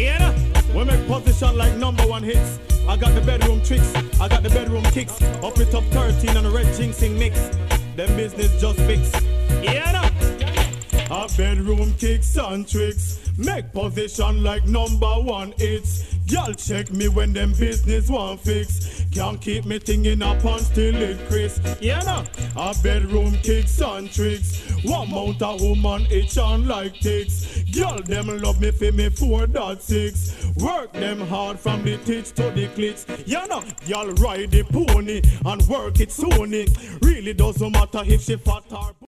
Yeah, we make position like number one hits. I got the bedroom tricks, I got the bedroom kicks. Up it up 13 on a red jinxing mix. Them business just fix. Yeah, a bedroom kicks and tricks. Make position like number one hits. Y'all check me when them business want fix. Can't keep me thing in a pants till it crisp. Yeah, a bedroom kicks and tricks. One mount a woman itch on like ticks. Y'all them love me for me 4.6. Work them hard from the tits to the clits. Y'all ride the pony and work it Sony. Really doesn't matter if she fat or